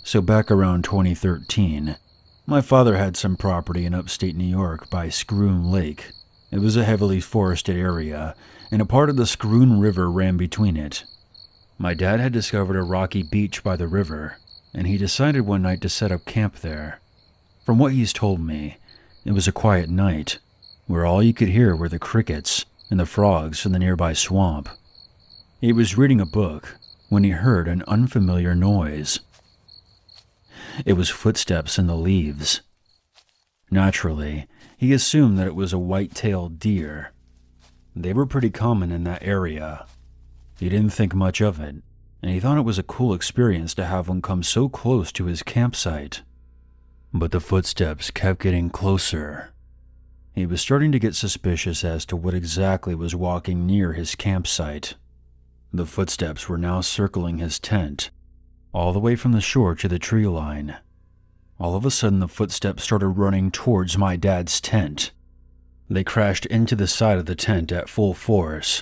So back around 2013, my father had some property in upstate New York by Scroon Lake. It was a heavily forested area, and a part of the Scroon River ran between it. My dad had discovered a rocky beach by the river, and he decided one night to set up camp there. From what he's told me, it was a quiet night, where all you could hear were the crickets and the frogs from the nearby swamp. He was reading a book when he heard an unfamiliar noise. It was footsteps in the leaves. Naturally, he assumed that it was a white-tailed deer. They were pretty common in that area. He didn't think much of it, and he thought it was a cool experience to have one come so close to his campsite. But the footsteps kept getting closer. He was starting to get suspicious as to what exactly was walking near his campsite. The footsteps were now circling his tent, all the way from the shore to the tree line. All of a sudden, the footsteps started running towards my dad's tent. They crashed into the side of the tent at full force.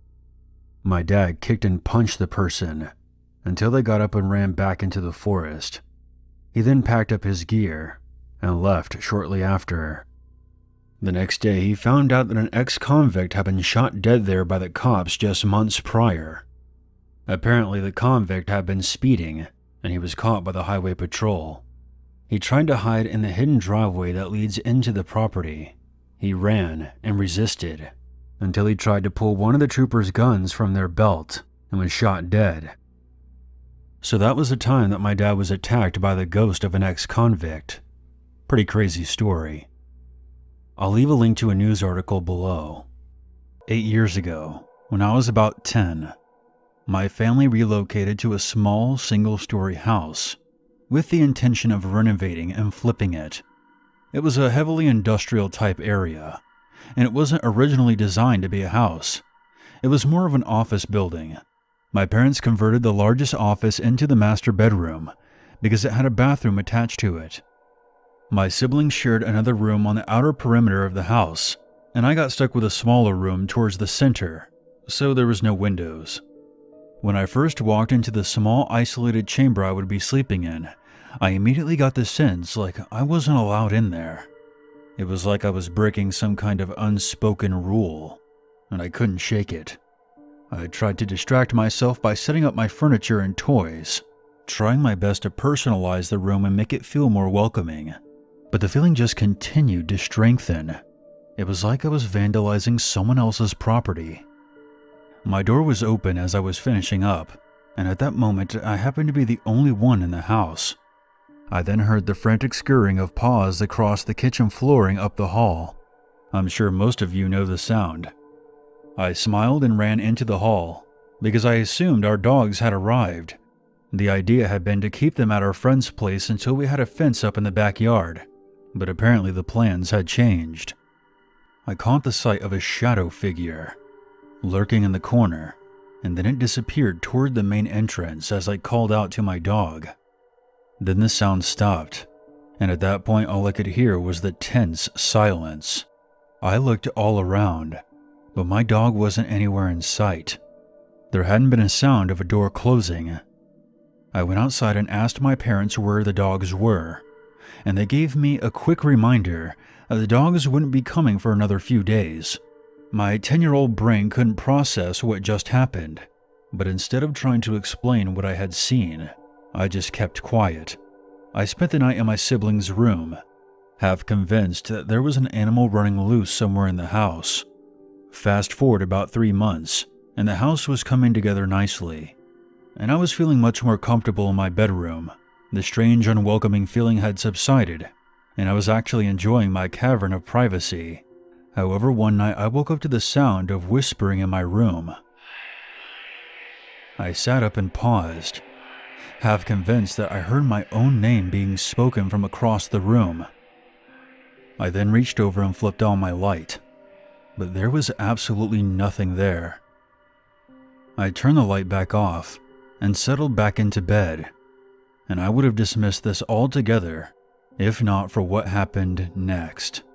My dad kicked and punched the person until they got up and ran back into the forest. He then packed up his gear and left shortly after. The next day, he found out that an ex-convict had been shot dead there by the cops just months prior. Apparently, the convict had been speeding, and he was caught by the highway patrol. He tried to hide in the hidden driveway that leads into the property. He ran and resisted until he tried to pull one of the troopers' guns from their belt and was shot dead. So that was the time that my dad was attacked by the ghost of an ex-convict. Pretty crazy story. I'll leave a link to a news article below. 8 years ago, when I was about 10, my family relocated to a small single-story house with the intention of renovating and flipping it. It was a heavily industrial-type area, and it wasn't originally designed to be a house. It was more of an office building. My parents converted the largest office into the master bedroom because it had a bathroom attached to it. My siblings shared another room on the outer perimeter of the house, and I got stuck with a smaller room towards the center, so there was no windows. When I first walked into the small isolated chamber I would be sleeping in, I immediately got the sense like I wasn't allowed in there. It was like I was breaking some kind of unspoken rule, and I couldn't shake it. I tried to distract myself by setting up my furniture and toys, trying my best to personalize the room and make it feel more welcoming. But the feeling just continued to strengthen. It was like I was vandalizing someone else's property. My door was open as I was finishing up, and at that moment I happened to be the only one in the house. I then heard the frantic scurrying of paws across the kitchen flooring up the hall. I'm sure most of you know the sound. I smiled and ran into the hall, because I assumed our dogs had arrived. The idea had been to keep them at our friend's place until we had a fence up in the backyard, but apparently the plans had changed. I caught the sight of a shadow figure lurking in the corner, and then it disappeared toward the main entrance as I called out to my dog. Then the sound stopped, and at that point all I could hear was the tense silence. I looked all around, but my dog wasn't anywhere in sight. There hadn't been a sound of a door closing. I went outside and asked my parents where the dogs were, and they gave me a quick reminder that the dogs wouldn't be coming for another few days. My 10-year-old brain couldn't process what just happened, but instead of trying to explain what I had seen, I just kept quiet. I spent the night in my siblings' room, half convinced that there was an animal running loose somewhere in the house. Fast forward about 3 months, and the house was coming together nicely, and I was feeling much more comfortable in my bedroom. The strange, unwelcoming feeling had subsided, and I was actually enjoying my cavern of privacy. However, one night I woke up to the sound of whispering in my room. I sat up and paused, half convinced that I heard my own name being spoken from across the room. I then reached over and flipped on my light, but there was absolutely nothing there. I turned the light back off and settled back into bed, and I would have dismissed this altogether if not for what happened next.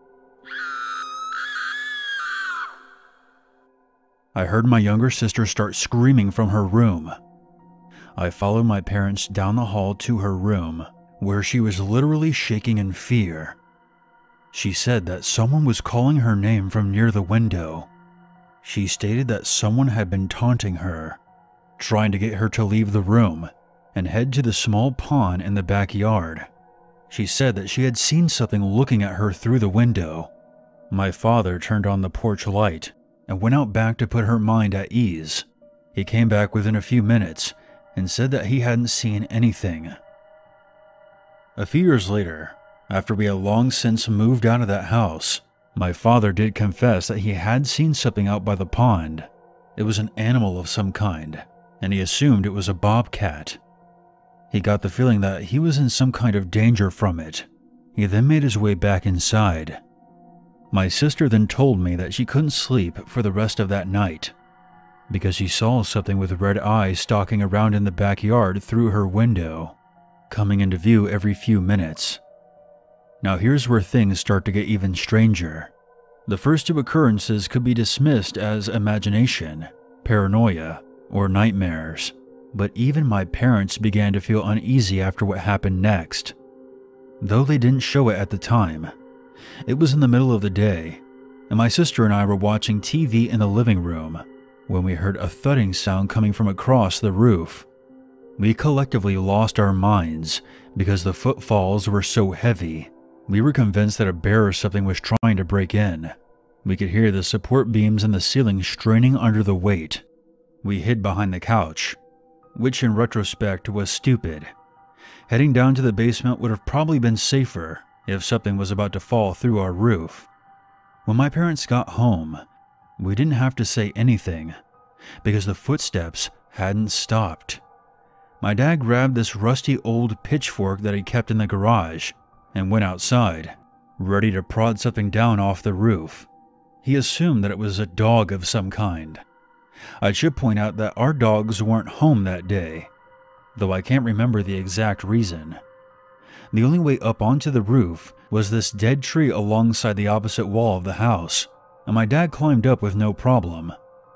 I heard my younger sister start screaming from her room. I followed my parents down the hall to her room, where she was literally shaking in fear. She said that someone was calling her name from near the window. She stated that someone had been taunting her, trying to get her to leave the room and head to the small pond in the backyard. She said that she had seen something looking at her through the window. My father turned on the porch light and went out back to put her mind at ease. He came back within a few minutes and said that he hadn't seen anything. A few years later, after we had long since moved out of that house, my father did confess that he had seen something out by the pond. It was an animal of some kind, and he assumed it was a bobcat. He got the feeling that he was in some kind of danger from it. He then made his way back inside. My sister then told me that she couldn't sleep for the rest of that night because she saw something with red eyes stalking around in the backyard through her window, coming into view every few minutes. Now here's where things start to get even stranger. The first two occurrences could be dismissed as imagination, paranoia, or nightmares, but even my parents began to feel uneasy after what happened next. Though they didn't show it at the time, it was in the middle of the day, and my sister and I were watching TV in the living room when we heard a thudding sound coming from across the roof. We collectively lost our minds because the footfalls were so heavy. We were convinced that a bear or something was trying to break in. We could hear the support beams in the ceiling straining under the weight. We hid behind the couch, which in retrospect was stupid. Heading down to the basement would have probably been safer if something was about to fall through our roof. When my parents got home, we didn't have to say anything because the footsteps hadn't stopped. My dad grabbed this rusty old pitchfork that he kept in the garage and went outside, ready to prod something down off the roof. He assumed that it was a dog of some kind. I should point out that our dogs weren't home that day, though I can't remember the exact reason. The only way up onto the roof was this dead tree alongside the opposite wall of the house, and my dad climbed up with no problem.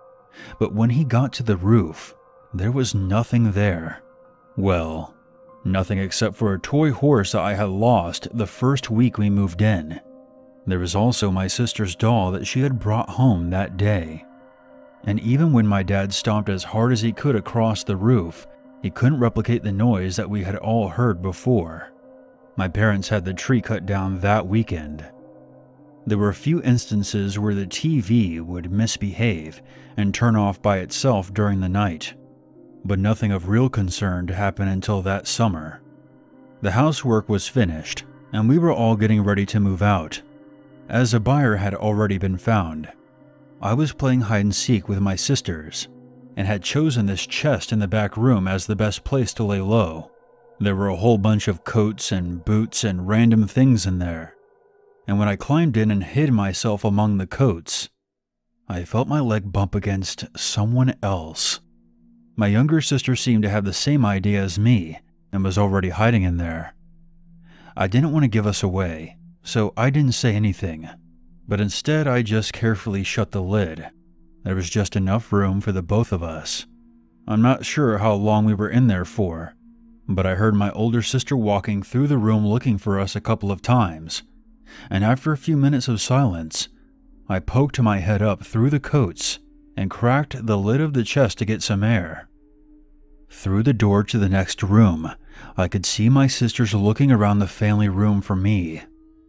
But when he got to the roof, there was nothing there. Well, nothing except for a toy horse that I had lost the first week we moved in. There was also my sister's doll that she had brought home that day. And even when my dad stomped as hard as he could across the roof, he couldn't replicate the noise that we had all heard before. My parents had the tree cut down that weekend. There were a few instances where the TV would misbehave and turn off by itself during the night, but nothing of real concern to happen until that summer. The housework was finished, and we were all getting ready to move out, as a buyer had already been found. I was playing hide and seek with my sisters, and had chosen this chest in the back room as the best place to lay low. There were a whole bunch of coats and boots and random things in there, and when I climbed in and hid myself among the coats, I felt my leg bump against someone else. My younger sister seemed to have the same idea as me and was already hiding in there. I didn't want to give us away, so I didn't say anything, but instead I just carefully shut the lid. There was just enough room for the both of us. I'm not sure how long we were in there for, but I heard my older sister walking through the room looking for us a couple of times, and after a few minutes of silence, I poked my head up through the coats and cracked the lid of the chest to get some air. Through the door to the next room, I could see my sisters looking around the family room for me.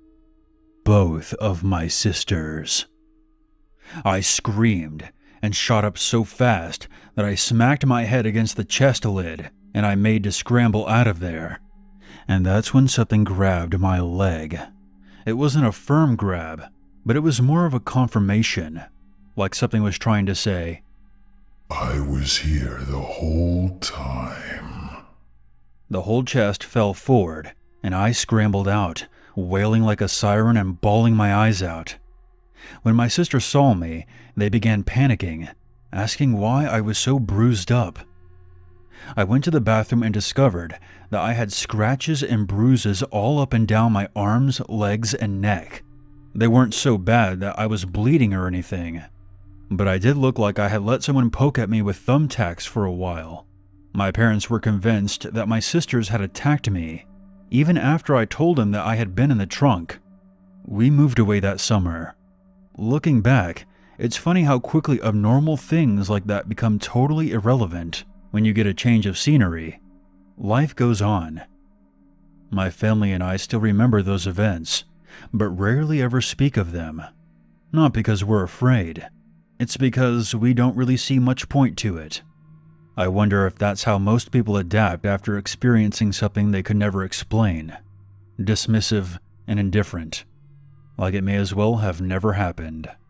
Both of my sisters. I screamed and shot up so fast that I smacked my head against the chest lid and I made to scramble out of there. And that's when something grabbed my leg. It wasn't a firm grab, but it was more of a confirmation, like something was trying to say, "I was here the whole time." The whole chest fell forward, and I scrambled out, wailing like a siren and bawling my eyes out. When my sister saw me, they began panicking, asking why I was so bruised up. I went to the bathroom and discovered that I had scratches and bruises all up and down my arms, legs, and neck. They weren't so bad that I was bleeding or anything, but I did look like I had let someone poke at me with thumbtacks for a while. My parents were convinced that my sisters had attacked me, even after I told them that I had been in the trunk. We moved away that summer. Looking back, it's funny how quickly abnormal things like that become totally irrelevant when you get a change of scenery. Life goes on. My family and I still remember those events, but rarely ever speak of them. Not because we're afraid. It's because we don't really see much point to it. I wonder if that's how most people adapt after experiencing something they could never explain. Dismissive and indifferent. Like it may as well have never happened.